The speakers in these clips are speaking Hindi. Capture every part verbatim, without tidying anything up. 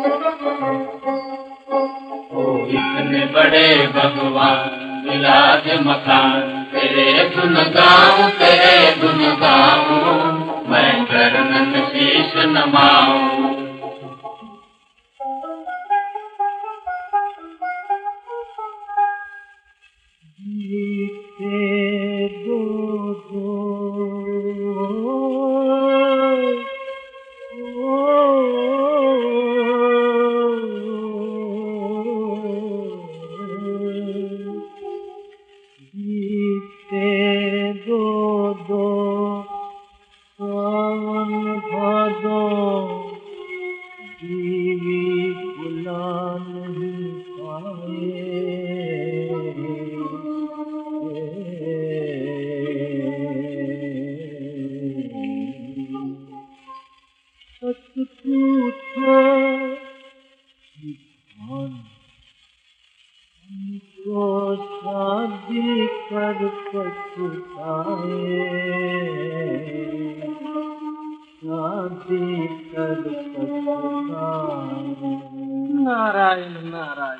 इतने बड़े भगवान मिला दे मकान, तेरे गुन गाऊं तेरे गुन गाऊं, मैं चरणन शीश नमाऊं। शादी कर पछताए, शादी कर पछताए। नारायण नारायण।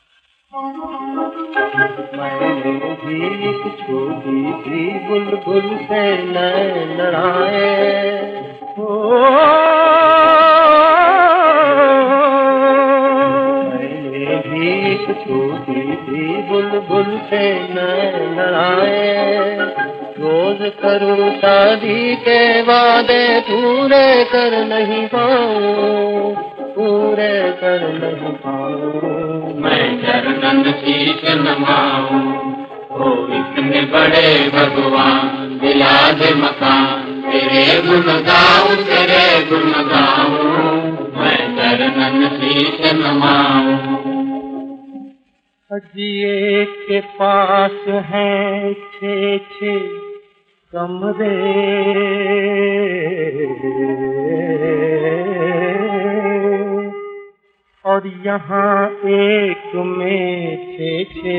मैंने भी एक छोटी सी बुलबुल से नैन लड़ाए, एक छोटी सी बुलबुल से नैन लड़ाए। रोज करूं शादी के वादे पूरे कर नहीं पाऊं, पूरे कर नहीं पाऊं। मैं चरणन शीश नमाऊं, ओ इतने बड़े भगवान दिला दे मकान, तेरे गुण गाऊं तेरे गुण गाऊं, मैं चरणन शीश नमाऊं। अजिए के पास हैं छे छे कमरे, और यहाँ एक में छे छे,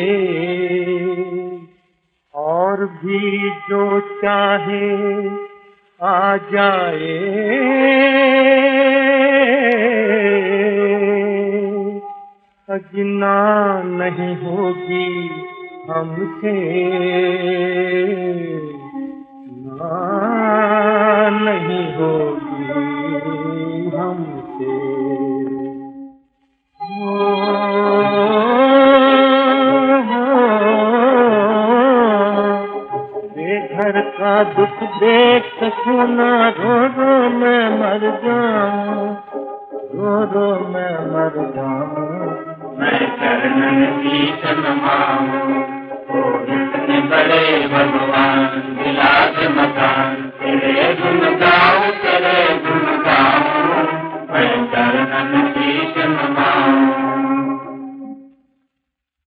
और भी जो चाहे आ जाए। अजना नहीं होगी हमसे, ना नहीं होगी हमसे। बेघर का दुख देख सकूं ना, रो रो मैं मर जाऊं, रो रो मैं मर जाऊं। मैं चरणन शीश नमाऊं, ओ इतने बड़े भगवान